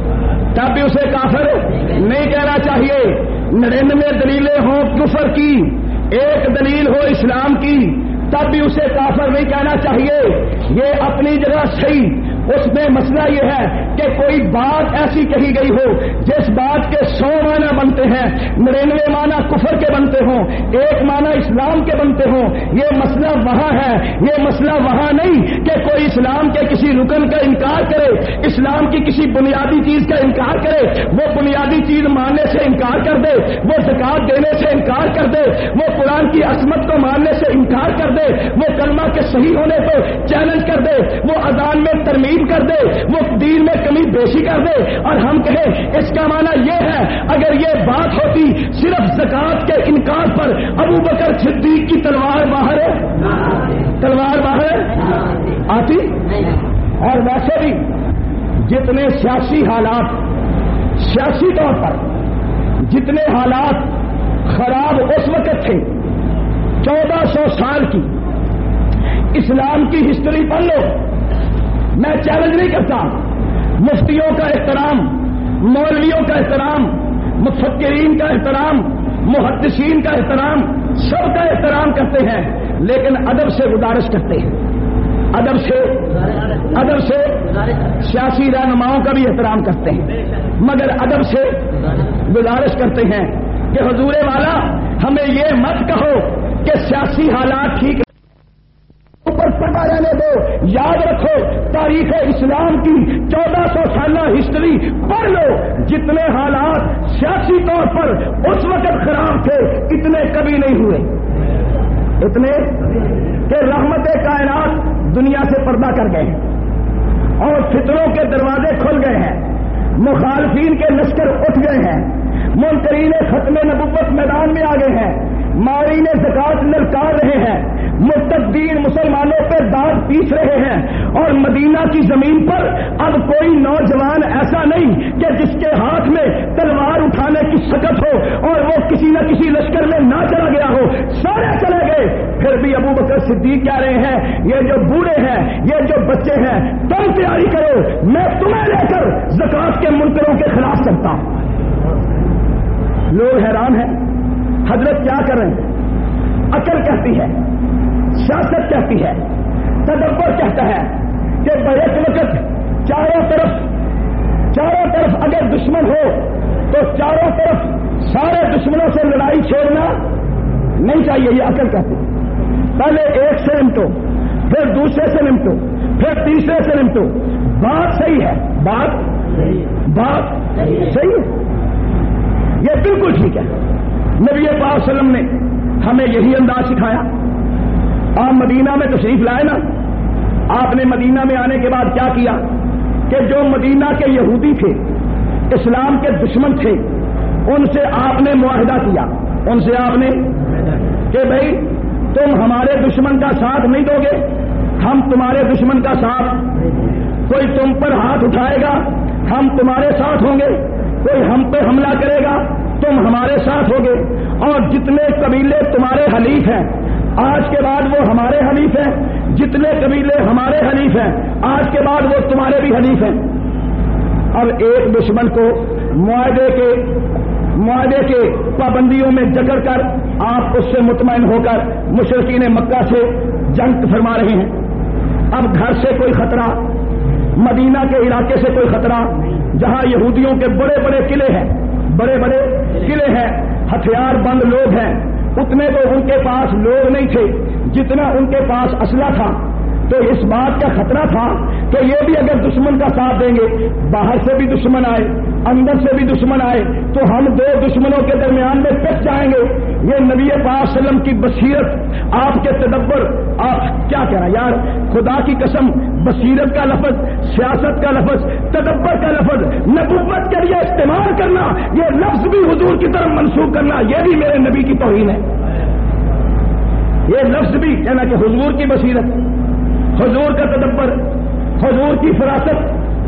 تب بھی اسے کافر نہیں کہنا چاہیے. نڑینوے دلیلیں ہوں کفر کی, ایک دلیل ہو اسلام کی, تب بھی اسے کافر نہیں کہنا چاہیے. یہ اپنی جگہ صحیح. اس میں مسئلہ یہ ہے کہ کوئی بات ایسی کہی گئی ہو جس بات کے سو معنی بنتے ہیں, نڑینوے معنی کفر کے بنتے ہوں, ایک معنی اسلام کے بنتے ہوں. یہ مسئلہ وہاں ہے, یہ مسئلہ وہاں نہیں کہ کوئی اسلام کے کسی رکن کا انکار کرے, اسلام کی کسی بنیادی چیز کا انکار کرے, وہ بنیادی چیز ماننے سے انکار کر دے, وہ زکات دینے سے انکار کر دے, وہ قرآن کی عصمت کو ماننے سے انکار کر دے, وہ کلمہ کے صحیح ہونے کو چیلنج کر دے, وہ اذان میں ترمیم کر دے, وہ دین میں کمی بیشی کر دے, اور ہم کہیں اس کا معنی یہ ہے. اگر یہ بات ہوتی صرف زکات کے انکار پر, ابو بکر صدیق کی تلوار باہر تلوار باہر آتی. اور ویسے بھی جتنے سیاسی حالات, سیاسی طور پر جتنے حالات خراب اس وقت تھے, چودہ سو سال کی اسلام کی ہسٹری پڑھ لو. میں چیلنج نہیں کرتا, مفتیوں کا احترام, مولویوں کا احترام, مفکرین کا احترام, محدثین کا احترام, سب کا احترام کرتے ہیں, لیکن ادب سے گزارش کرتے ہیں, ادب سے ادب سے سیاسی رہنماؤں کا بھی احترام کرتے ہیں, مگر ادب سے گزارش کرتے ہیں کہ حضور والا ہمیں یہ مت کہو کہ سیاسی حالات ٹھیک اوپر ہوتا رہنے دو. یاد رکھو تاریخ اسلام کی چودہ سو سالہ ہسٹری پڑھ لو. جتنے حالات سیاسی طور پر اس وقت خراب تھے اتنے کبھی نہیں ہوئے. اتنے کہ رحمت کائنات دنیا سے پردہ کر گئے ہیں اور فتنوں کے دروازے کھل گئے ہیں. مخالفین کے لشکر اٹھ گئے ہیں. منکرین ختم نبوت میدان میں آ گئے ہیں. مارین زکات للکار رہے ہیں. مرتدین مسلمانوں پہ دانت پیس رہے ہیں. اور مدینہ کی زمین پر اب کوئی نوجوان ایسا نہیں کہ جس کے ہاتھ میں تلوار اٹھانے کی سکت ہو اور وہ کسی نہ کسی لشکر میں نہ چلا گیا ہو. سارے چلے گئے. پھر بھی ابو بکر صدیق کہہ رہے ہیں یہ جو بوڑھے ہیں یہ جو بچے ہیں تم تیاری کرو, میں تمہیں لے کر زکات کے منکروں کے خلاف چلتا ہوں. لوگ حیران ہیں حضرت کیا کر رہے ہیں. عقل کہتی ہے, سیاست کہتی ہے, تدبر کہتا ہے کہ بیک وقت چاروں طرف چاروں طرف اگر دشمن ہو تو چاروں طرف سارے دشمنوں سے لڑائی چھیڑنا نہیں چاہیے. یہ عقل کہتی ہے. پہلے ایک سے نمٹو, پھر دوسرے سے نمٹو, پھر تیسرے سے نمٹو. بات صحیح ہے, بات بات صحیح ہے, یہ بالکل ٹھیک ہے. نبی پاک صلی اللہ علیہ وسلم نے ہمیں یہی انداز سکھایا. آپ مدینہ میں تشریف لائے نا, آپ نے مدینہ میں آنے کے بعد کیا کیا کہ جو مدینہ کے یہودی تھے, اسلام کے دشمن تھے, ان سے آپ نے معاہدہ کیا. ان سے آپ نے کہ بھائی تم ہمارے دشمن کا ساتھ نہیں دو گے, ہم تمہارے دشمن کا ساتھ. کوئی تم پر ہاتھ اٹھائے گا ہم تمہارے ساتھ ہوں گے, کوئی ہم پہ حملہ کرے گا تم ہمارے ساتھ ہوگے. اور جتنے قبیلے تمہارے حلیف ہیں آج کے بعد وہ ہمارے حلیف ہیں, جتنے قبیلے ہمارے حلیف ہیں آج کے بعد وہ تمہارے بھی حلیف ہیں. اب ایک دشمن کو معاہدے کے معاہدے کے پابندیوں میں جکڑ کر آپ اس سے مطمئن ہو کر مشرکین مکہ سے جنگ فرما رہے ہیں. اب گھر سے کوئی خطرہ, مدینہ کے علاقے سے کوئی خطرہ, جہاں یہودیوں کے بڑے بڑے قلعے ہیں, بڑے بڑے قلعے ہیں, ہتھیار بند لوگ ہیں, اتنے تو ان کے پاس لوگ نہیں تھے جتنا ان کے پاس اسلحہ تھا. تو اس بات کا خطرہ تھا کہ یہ بھی اگر دشمن کا ساتھ دیں گے, باہر سے بھی دشمن آئے اندر سے بھی دشمن آئے تو ہم دو دشمنوں کے درمیان میں پس جائیں گے. یہ نبی پاک صلی اللہ علیہ وسلم کی بصیرت, آپ کے تدبر, آپ کیا کہنا یار, خدا کی قسم بصیرت کا لفظ, سیاست کا لفظ, تدبر کا لفظ نبوت کے لیے استعمال کرنا, یہ لفظ بھی حضور کی طرف منسوخ کرنا, یہ بھی میرے نبی کی توہین ہے. یہ لفظ بھی کہنا کہ حضور کی بصیرت, حضور کا تدبر, حضور کی فراست,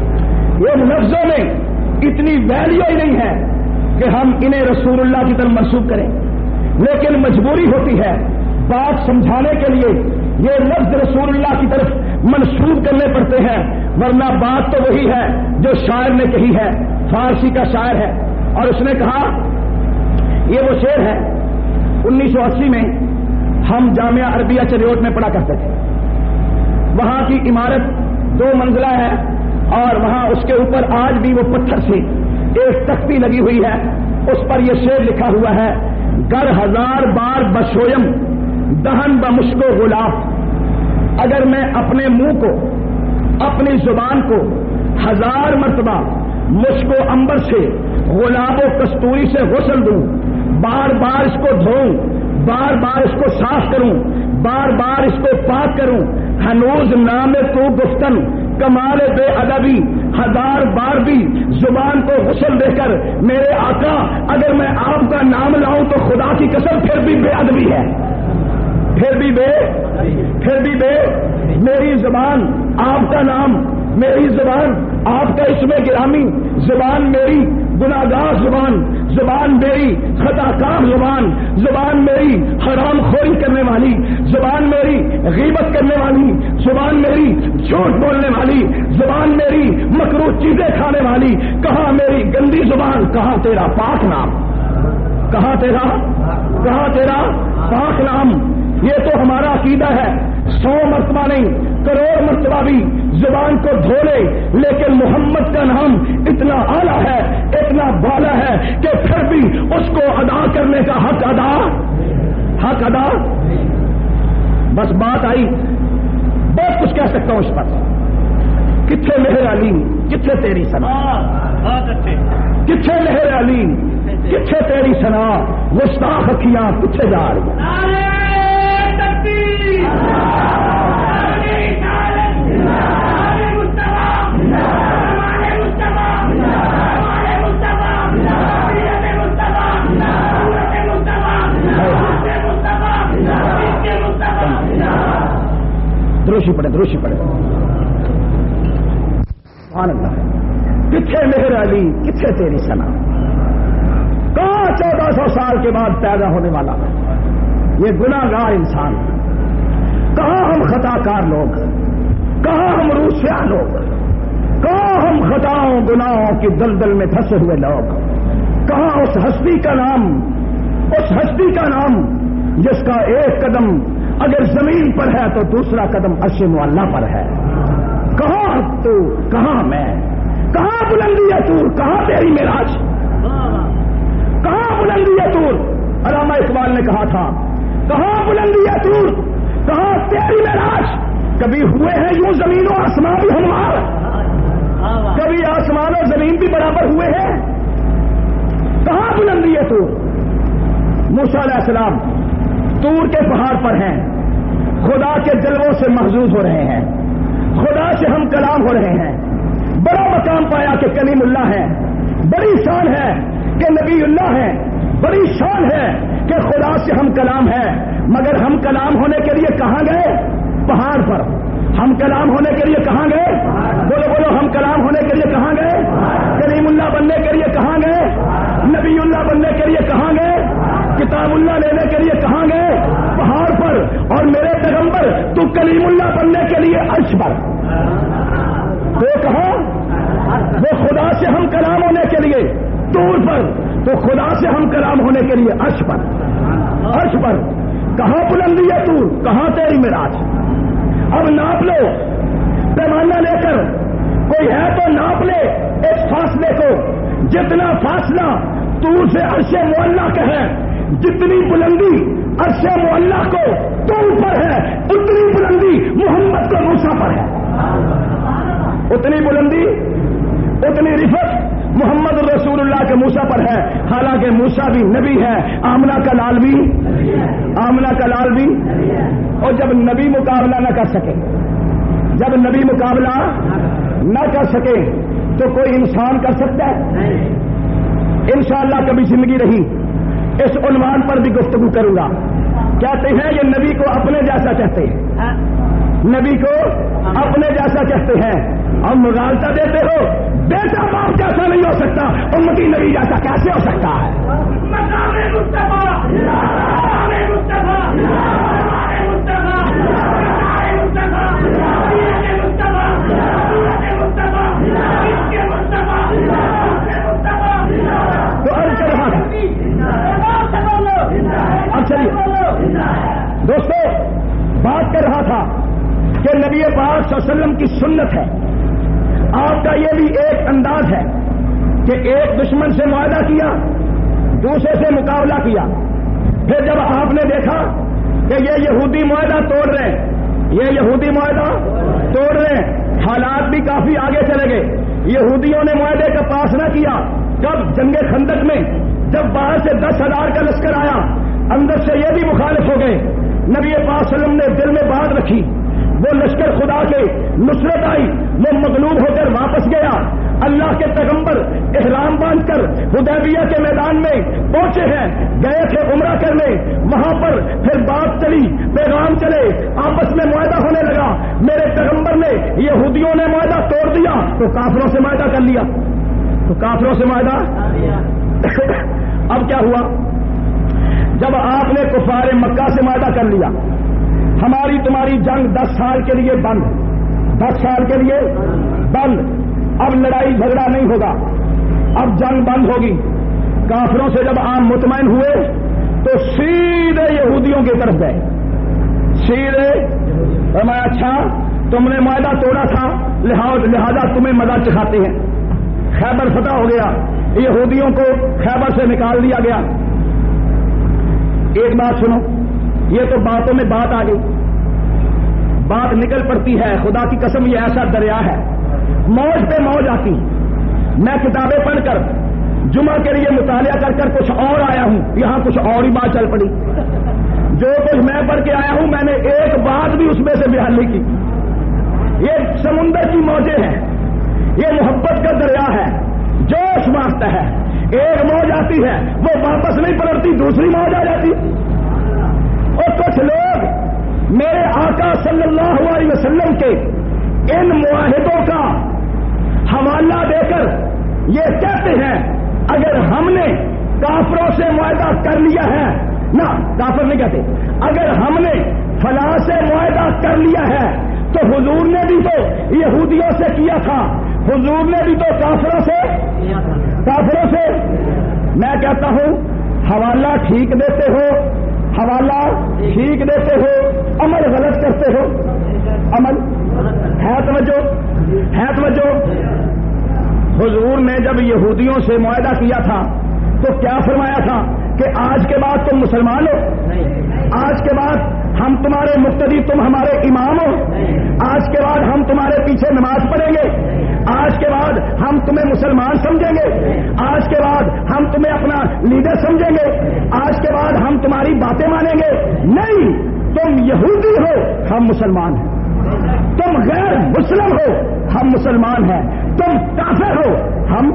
یہ لفظوں میں اتنی ویلیو ہی نہیں ہے کہ ہم انہیں رسول اللہ کی طرف منسوخ کریں. لیکن مجبوری ہوتی ہے بات سمجھانے کے لیے یہ لفظ رسول اللہ کی طرف منسوخ کرنے پڑتے ہیں, ورنہ بات تو وہی ہے جو شاعر نے کہی ہے. فارسی کا شاعر ہے اور اس نے کہا, یہ وہ شعر ہے انیس سو اسی میں ہم جامعہ عربیہ چریوٹ میں پڑھا کرتے تھے. وہاں کی عمارت دو منزلہ ہے اور وہاں اس کے اوپر آج بھی وہ پتھر سے ایک تختی لگی ہوئی ہے, اس پر یہ شعر لکھا ہوا ہے, گر ہزار بار بشویم دہن بمشک و غلاف. اگر میں اپنے منہ کو, اپنی زبان کو ہزار مرتبہ مشک و عنبر سے, غلاب و کستوری سے غسل دوں, بار بار اس کو دھوؤں, بار بار اس کو صاف کروں, بار بار اس کو پاک کروں, ہنوز نام تو گفتن کمال بے ادبی, ہزار بار بھی زبان کو غسل دے کر میرے آقا اگر میں آپ کا نام لاؤں تو خدا کی قسم پھر بھی بے ادبی ہے, پھر بھی بے پھر بھی بے میری زبان آپ کا نام, میری زبان آپ کا اسم گرامی, زبان میری گناہگار زبان, زبان میری خطا کار زبان, زبان میری حرام خوری کرنے والی, زبان میری غیبت کرنے والی, زبان میری جھوٹ بولنے والی, زبان میری مکروہ چیزیں کھانے والی. کہاں میری گندی زبان, کہاں تیرا پاک نام, کہاں تیرا کہاں تیرا پاک نام. یہ تو ہمارا عقیدہ ہے, سو مرتبہ نہیں کروڑ مرتبہ بھی زبان کو دھو لے, لیکن محمد کا نام اتنا اعلیٰ ہے, اتنا بالا ہے کہ پھر بھی اس کو ادا کرنے کا حق ادا حق ادا. بس بات آئی بہت کچھ کہہ سکتا ہوں اس پر. کتنے مہر علی کتنے تیری سنا, کتنے مہر علی کتنے تیری سنا, گستاخ اکھیاں کتنے جا رہی ہیں. دروشی پڑے دروشی پڑے سبحان اللہ. کتنے مہر علی کتنے تیری سنا. کہاں چودہ سو سال کے بعد پیدا ہونے والا یہ گناہ گار انسان, کہاں ہم خطا کار لوگ, کہاں ہم روسیا لوگ, کہاں ہم خطاؤں گناہوں کی دلدل میں پھنسے ہوئے لوگ, کہاں اس ہستی کا نام, اس ہستی کا نام جس کا ایک قدم اگر زمین پر ہے تو دوسرا قدم عرش معلیٰ پر ہے. کہاں تو کہاں میں, کہاں بلندی ہے طور, کہاں تیری معراج, کہاں بلندی ہے طور. علامہ اقبال نے کہا تھا کہاں بلندی ہے طور, کہاں تیری معراج. کبھی ہوئے ہیں یوں زمین و آسمان بھی ہموار, کبھی آسمان و زمین بھی برابر ہوئے ہیں. کہاں بلندی ہے طور. موسیٰ علیہ السلام طور کے پہاڑ پر ہیں, خدا کے جلووں سے محظوظ ہو رہے ہیں, خدا سے ہم کلام ہو رہے ہیں. بڑا مقام پایا کہ کلیم اللہ ہے, بڑی شان ہے کہ نبی اللہ ہے, بڑی شان ہے کہ خدا سے ہم کلام ہے. مگر ہم کلام ہونے کے لیے کہاں گئے؟ پہاڑ پر. ہم کلام ہونے کے لیے کہاں گئے؟ بولو بولو ہم کلام ہونے کے لیے کہاں گئے؟ کلیم اللہ بننے کے لیے کہاں گئے؟ نبی اللہ بننے کے لیے کہاں گئے؟ کتاب اللہ لینے کے لیے کہاں گئے؟ پہاڑ پر. اور میرے پیغمبر تو کلیم اللہ بننے کے لیے عرش پر. تو کہاں وہ خدا سے ہم کلام ہونے کے لیے طور پر, تو خدا سے ہم کلام ہونے کے لیے عرش پر. عرش پر کہاں بلندی ہے طور, کہاں تیری معراج. اب ناپ لو پیمانہ لے کر, کوئی ہے تو ناپ لے اس فاصلے کو. جتنا فاصلہ طور سے عرش معلیٰ کا ہے, جتنی بلندی عرش معلیٰ کو طور پر ہے, اتنی بلندی محمد کو موسیٰ پر ہے. اتنی بلندی اتنی رفت محمد رسول اللہ کے موسیٰ پر ہے. حالانکہ موسیٰ بھی نبی ہے, آمنہ کا لال بھی, آمنہ کا لال بھی. اور جب نبی مقابلہ نہ کر سکے, جب نبی مقابلہ نہ کر سکے تو کوئی انسان کر سکتا ہے؟ انشاءاللہ کبھی زندگی رہی اس عنوان پر بھی گفتگو کروں گا. کہتے ہیں یہ نبی کو اپنے جیسا کہتے ہیں, نبی کو اپنے جیسا کہتے ہیں. اور مغالطہ دیتے ہو, بیٹا باپ جیسا نہیں ہو سکتا, امتی نبی جیسا کیسے ہو سکتا ہے؟ مقام مصطفیٰ, مقام مصطفیٰ, مقام مصطفیٰ, تو عرض کر رہا تھا. اب چلیے دوستو, بات کر رہا تھا کہ نبی پاک صلی اللہ علیہ وسلم کی سنت ہے. آپ کا یہ بھی ایک انداز ہے کہ ایک دشمن سے معاہدہ کیا, دوسرے سے مقابلہ کیا, پھر جب آپ نے دیکھا کہ یہ یہودی معاہدہ توڑ رہے ہیں, یہ یہودی معاہدہ توڑ رہے ہیں, حالات بھی کافی آگے چلے گئے. یہودیوں نے معاہدے کا پاس نہ کیا. جب جنگ خندق میں جب باہر سے دس ہزار کا لشکر آیا, اندر سے یہ بھی مخالف ہو گئے. نبی پاک صلی اللہ علیہ وسلم نے دل میں بات رکھی, وہ لشکر خدا کے نصرت آئی, وہ مغلوب ہو کر واپس گیا. اللہ کے پیغمبر احرام باندھ کر حدیبیہ کے میدان میں پہنچے ہیں, گئے تھے عمرہ کرنے. وہاں پر پھر بات چلی, پیغام چلے, آپس میں معاہدہ ہونے لگا. میرے پیغمبر نے یہودیوں نے معاہدہ توڑ دیا تو کافروں سے معاہدہ کر لیا, تو کافروں سے معاہدہ. اب کیا ہوا؟ جب آپ نے کفار مکہ سے معاہدہ کر لیا, ہماری تمہاری جنگ دس سال کے لیے بند, دس سال کے لیے بند. اب لڑائی جھگڑا نہیں ہوگا, اب جنگ بند ہوگی. کافروں سے جب آپ مطمئن ہوئے تو سیدھے یہودیوں کی طرف گئے, سیدھے فرمایا اچھا تم نے معاہدہ توڑا تھا, لہذا تمہیں مزہ چکھاتے ہیں. خیبر فتح ہو گیا, یہودیوں کو خیبر سے نکال دیا گیا. ایک بات سنو, یہ تو باتوں میں بات آ گئی, بات نکل پڑتی ہے. خدا کی قسم یہ ایسا دریا ہے, موج پہ موج آتی. میں کتابیں پڑھ کر جمعہ کے لیے مطالعہ کر کر کچھ اور آیا ہوں, یہاں کچھ اور ہی بات چل پڑی. جو کچھ میں پڑھ کے آیا ہوں میں نے ایک بات بھی اس میں سے بیان نہیں کی. یہ سمندر کی موجیں ہیں, یہ محبت کا دریا ہے, جوش مارتا ہے. ایک موج آتی ہے وہ واپس نہیں پلٹتی, دوسری موج آ جاتی. اور کچھ لوگ میرے آقا صلی اللہ علیہ وسلم کے ان معاہدوں کا حوالہ دے کر یہ کہتے ہیں اگر ہم نے کافروں سے معاہدہ کر لیا ہے, نہ کافر نہیں کہتے, اگر ہم نے فلاں سے معاہدہ کر لیا ہے تو حضور نے بھی تو یہودیوں سے کیا تھا, حضور نے بھی تو کافروں سے کافروں سے. میں کہتا ہوں حوالہ ٹھیک دیتے ہو, حوالہ ٹھیک دیتے ہو, عمل غلط کرتے ہو. عمل ہے توجہ ہے توجہ. حضور نے جب یہودیوں سے معاہدہ کیا تھا تو کیا فرمایا تھا کہ آج کے بعد تم مسلمان ہو, آج کے بعد ہم تمہارے مقتدی, تم ہمارے امام ہو, آج کے بعد ہم تمہارے پیچھے نماز پڑھیں گے, آج کے بعد ہم تمہیں مسلمان سمجھیں گے, آج کے بعد ہم تمہیں اپنا لیڈر سمجھیں گے, آج کے بعد ہم تمہاری باتیں مانیں گے. نہیں, تم یہودی ہو ہم مسلمان ہیں, تم غیر مسلم ہو ہم مسلمان ہیں, تم کافر ہو ہم.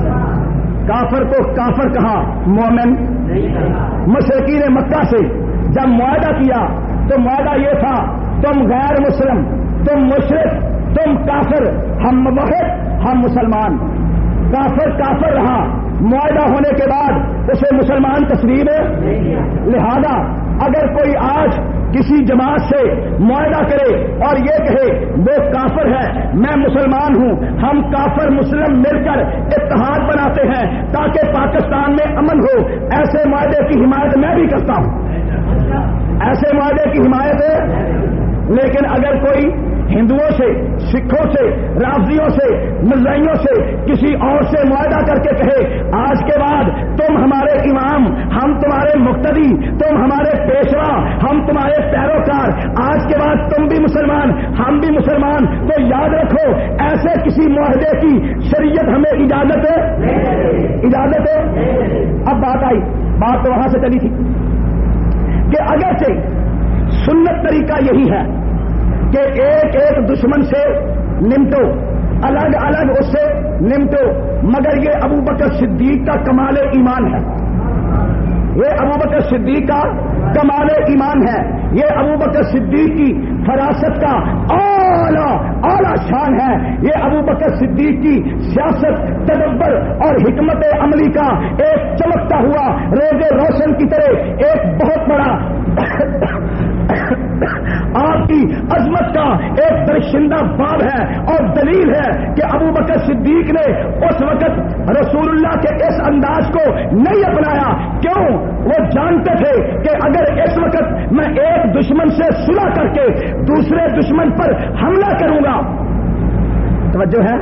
کافر کو کافر کہا, مومن. مشرکین مکہ سے جب معاہدہ کیا تو معاہدہ یہ تھا تم غیر مسلم, تم مشرک, تم کافر, ہم موحد ہم مسلمان. کافر کافر رہا, معاہدہ ہونے کے بعد اسے مسلمان تسلیم ہے. لہذا اگر کوئی آج کسی جماعت سے معاہدہ کرے اور یہ کہے وہ کافر ہے میں مسلمان ہوں, ہم کافر مسلم مل کر اتحاد بناتے ہیں تاکہ پاکستان میں امن ہو, ایسے معاہدے کی حمایت میں بھی کرتا ہوں, ایسے معاہدے کی حمایت ہے. لیکن اگر کوئی ہندوؤں سے, سکھوں سے, رافضیوں سے, مرزائیوں سے, کسی اور سے معاہدہ کر کے کہے آج کے بعد تم ہمارے امام, ہم تمہارے مقتدی, تم ہمارے پیشوا, ہم تمہارے پیروکار, آج کے بعد تم بھی مسلمان ہم بھی مسلمان, تو یاد رکھو ایسے کسی معاہدے کی شریعت ہمیں اجازت ہے, اجازت ہے. اب بات آئی, بات تو وہاں سے چلی تھی کہ اگرچہ سنت طریقہ یہی ہے کہ ایک ایک دشمن سے نمٹو, الگ الگ اس سے نمٹو, مگر یہ ابو بکر صدیق کا کمال ایمان ہے, یہ ابو بکر صدیق کا کمال ایمان ہے, یہ ابو بکر صدیق کی فراست کا اعلی اعلی شان ہے, یہ ابو بکر صدیق کی سیاست, تدبر اور حکمت عملی کا ایک چمکتا ہوا روز روشن کی طرح ایک بہت بڑا آپ کی عظمت کا ایک درشندہ باب ہے اور دلیل ہے کہ ابو بکر صدیق نے اس وقت رسول اللہ کے اس انداز کو نہیں اپنایا. کیوں؟ وہ جانتے تھے کہ اگر اس وقت میں ایک دشمن سے صلح کر کے دوسرے دشمن پر حملہ کروں گا, توجہ ہے,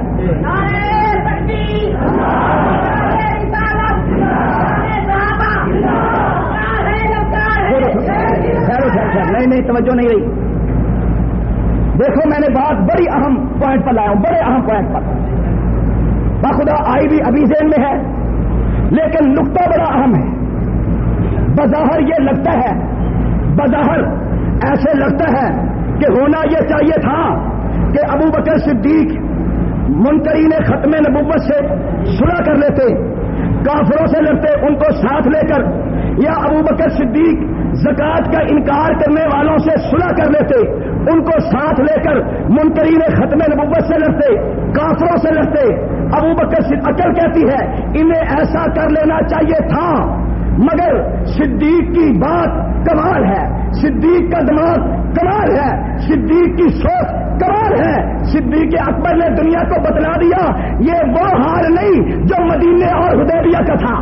نہیں نہیں توجہ نہیں رہی. دیکھو میں نے بات بڑی اہم پوائنٹ پر لایا ہوں, بڑے اہم پوائنٹ پر. باخدا آئی بھی ابھی ذہن میں ہے لیکن نقطہ بڑا اہم ہے. بظاہر یہ لگتا ہے, بظاہر ایسے لگتا ہے کہ ہونا یہ چاہیے تھا کہ ابو بکر صدیق منکرین ختم نبوت سے صلح کر لیتے, کافروں سے لڑتے ان کو ساتھ لے کر, یا ابو بکر صدیق زکات کا انکار کرنے والوں سے صلح کر لیتے, ان کو ساتھ لے کر منکرین ختم نبوت سے لڑتے, کافروں سے لڑتے. ابو بکر صدیق عقل کہتی ہے انہیں ایسا کر لینا چاہیے تھا, مگر صدیق کی بات کمال ہے, صدیق کا دماغ کمال ہے, صدیق کی سوچ کمال ہے. صدیق اکبر نے دنیا کو بتلا دیا یہ وہ حال نہیں جو مدینے اور حدیبیہ کا تھا,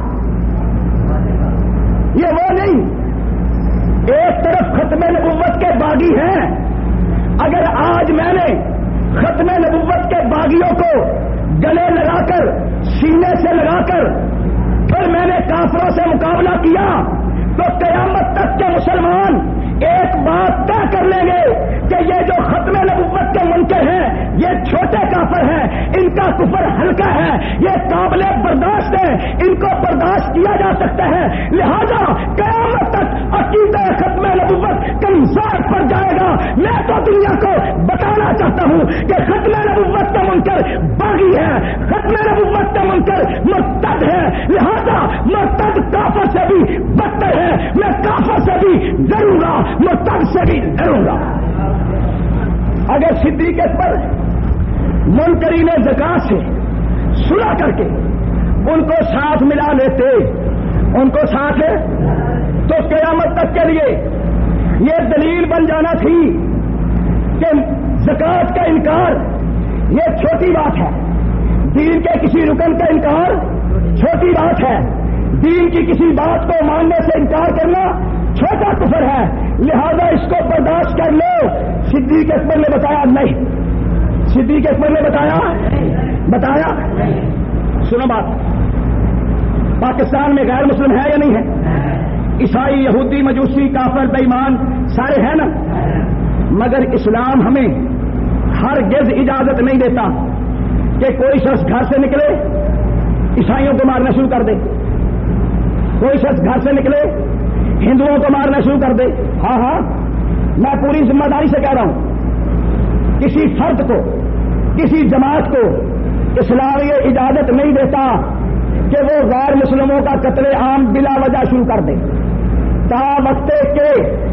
یہ وہ نہیں. ایک طرف ختم نبوت کے باغی ہیں, اگر آج میں نے ختم نبوت کے باغیوں کو گلے لگا کر, سینے سے لگا کر پھر میں نے کافروں سے مقابلہ کیا, تو قیامت تک کے مسلمان ایک بات طے کر لیں گے کہ یہ جو ختم نبوت کے منکر ہیں یہ چھوٹے کافر ہیں، ان کا کفر ہلکا ہے، یہ قابل برداشت ہے، ان کو برداشت کیا جا سکتا ہے، لہذا قیامت تک عقیدہ ختم نبوت کمزور پڑ جائے گا۔ میں تو دنیا کو بتانا چاہتا ہوں کہ ختم نبوت کا منکر باغی ہے، ختم نبوت کا منکر مرتد ہے، لہذا مرتد کافر سے بھی بدتر ہے، میں کافر سے بھی ڈروں گا، مرتد سے بھی ڈروں گا۔ اگر صدیق پر منکرین زکات سے صلح کر کے ان کو ساتھ ملا لیتے، ان کو ساتھ تو قیامت تک کے لیے یہ دلیل بن جانا تھی کہ زکات کا انکار یہ چھوٹی بات ہے، دین کے کسی رکن کا انکار چھوٹی بات ہے، دین کی کسی بات کو ماننے سے انکار کرنا چھوٹا کفر ہے، لہذا اس کو برداشت کر لو۔ صدیق اکبر نے بتایا نہیں، صدیق اکبر نے بتایا بتایا سنو بات، پاکستان میں غیر مسلم ہے یا نہیں ہے؟ عیسائی، یہودی، مجوسی، کافر، بے ایمان سارے ہیں نا، مگر اسلام ہمیں ہرگز اجازت نہیں دیتا کہ کوئی شخص گھر سے نکلے عیسائیوں کو مارنا شروع کر دے، کوئی شخص گھر سے نکلے ہندوؤں کو مارنا شروع کر دے۔ ہاں ہاں میں پوری ذمہ داری سے کہہ رہا ہوں، کسی فرد کو، کسی جماعت کو اسلام یہ اجازت نہیں دیتا کہ وہ غیر مسلموں کا قتل عام بلا وجہ شروع کر دے، تا وقت کہ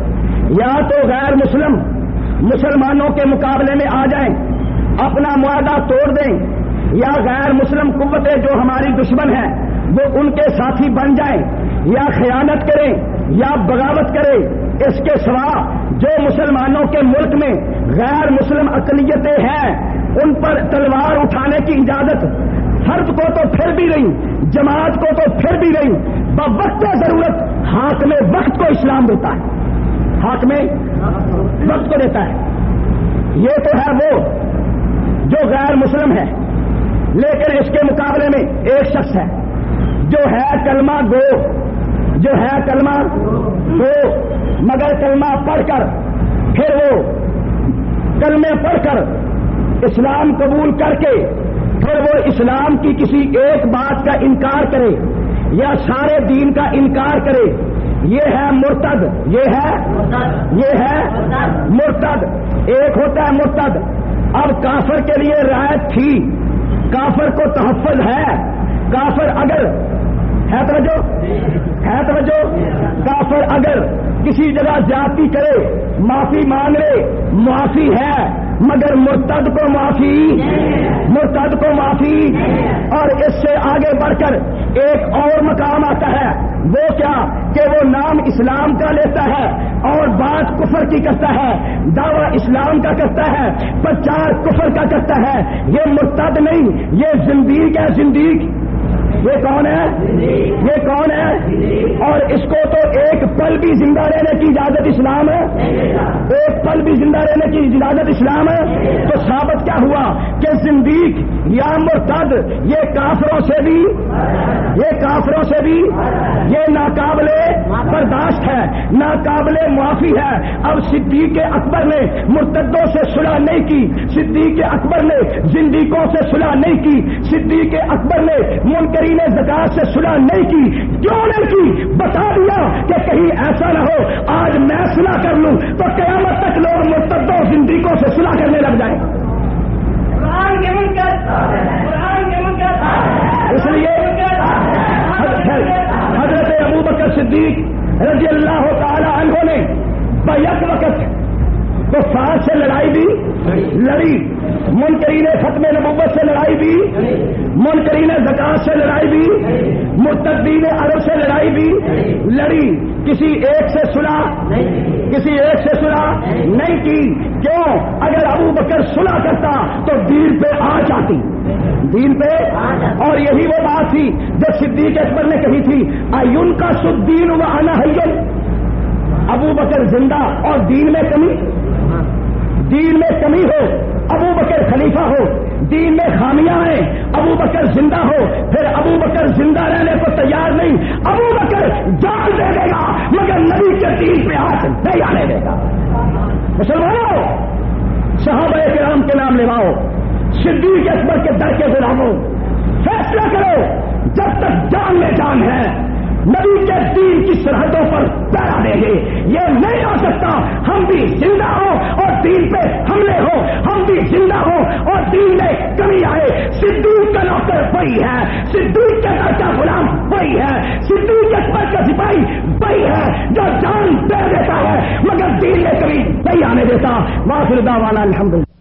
یا تو غیر مسلم مسلمانوں کے مقابلے میں آ جائیں، اپنا معاہدہ توڑ دیں، یا غیر مسلم قوتیں جو ہماری دشمن ہیں وہ ان کے ساتھی بن جائیں، یا خیانت کریں یا بغاوت کریں۔ اس کے سوا جو مسلمانوں کے ملک میں غیر مسلم اقلیتیں ہیں ان پر تلوار اٹھانے کی اجازت فرد کو تو پھر بھی نہیں، جماعت کو تو پھر بھی نہیں، بوقت ضرورت حاکم وقت کو اسلام دیتا ہے، حاکم وقت کو دیتا ہے۔ یہ تو ہے وہ جو غیر مسلم ہے، لیکن اس کے مقابلے میں ایک شخص ہے جو ہے کلمہ گو، جو ہے کلمہ گو، مگر کلمہ پڑھ کر پھر وہ کلمے پڑھ کر اسلام قبول کر کے پھر وہ اسلام کی کسی ایک بات کا انکار کرے یا سارے دین کا انکار کرے، یہ ہے مرتد، یہ ہے یہ ہے مرتد۔ ایک ہوتا ہے مرتد۔ اب کافر کے لیے رعایت تھی، کافر کو تحفظ ہے، کافر اگر ہے توجہ ہے توجہ کافر اگر کسی جگہ زیادتی کرے معافی مانگ لے معافی ہے، مگر مرتد کو معافی مرتد کو معافی اور اس سے آگے بڑھ کر ایک اور مقام آتا ہے، وہ کیا کہ وہ نام اسلام کا لیتا ہے اور بات کفر کی کرتا ہے، دعویٰ اسلام کا کرتا ہے، پرچار کفر کا کرتا ہے۔ یہ مرتد نہیں، یہ زندیق ہے، زندیق۔ یہ کون ہے؟ یہ کون ہے؟ اور اس کو تو ایک پل بھی زندہ رہنے کی اجازت اسلام ہے، ایک پل بھی زندہ رہنے کی اجازت اسلام ہے۔ تو ثابت کیا ہوا کہ زندیق یا مرتد یہ کافروں سے بھی یہ کافروں سے بھی یہ ناقابل برداشت ہے، ناقابل معافی ہے۔ اب صدیق اکبر نے مرتدوں سے صلح نہیں کی، صدیق اکبر نے زندیقوں سے صلح نہیں کی، صدیق اکبر نے منکرین زکات سے صلح نہیں کی۔ کیوں نہیں کی؟ بتا دیا کہ کہیں ایسا نہ ہو آج میں صلح کر لوں تو قیامت تک لوگ مرتدوں زندیقوں سے صلح کرنے لگ جائیں۔ قرآن کے منکر، قرآن کے منکر، اس لیے حضرت ابوبکر صدیق رضی اللہ تعالی عنہ نے بیک وقت کفار سے لڑائی بھی لڑی، منکرین ختم نبوت سے لڑائی بھی، منکرین زکات سے لڑائی بھی، مرتدین عرب سے لڑائی بھی لڑی، کسی ایک سے صلح کسی ایک سے صلح نہیں کی۔ کیوں؟ اگر ابو بکر صلح کرتا تو دین پہ آ جاتی، دین پہ۔ اور یہی وہ بات تھی جو صدیق اکبر نے کہی تھی، ایون کا سدین و انا حی۔ ابو بکر زندہ اور دین میں کمی، دین میں کمی ہو ابو بکر خلیفہ ہو، دین میں خامیاں ہیں ابو بکر زندہ ہو، پھر ابو بکر زندہ رہنے کو تیار نہیں، ابو بکر جان دے دے گا دین پہ ہاتھ نہیں آنے دے گا۔ مسلمانوں، صحابہ کرام کے نام لواؤ، صدیق اکبر کے در کے غلاموں، فیصلہ کرو جب تک جان میں جان ہے نبی کے دین کی سرحدوں پر پہرا دیں گے۔ یہ نہیں ہو سکتا ہم بھی زندہ ہوں اور دین پہ حملے ہو، ہم بھی زندہ ہوں اور دین میں کمی آئے۔ صدیق کا نوکر وہی ہے، صدیق کے گھر کا غلام وہی ہے، صدیق اکبر کا سپاہی وہی ہے جو جان دے دیتا ہے مگر دین میں کمی نہیں آنے دیتا۔ واخر دعوانا الحمدللہ۔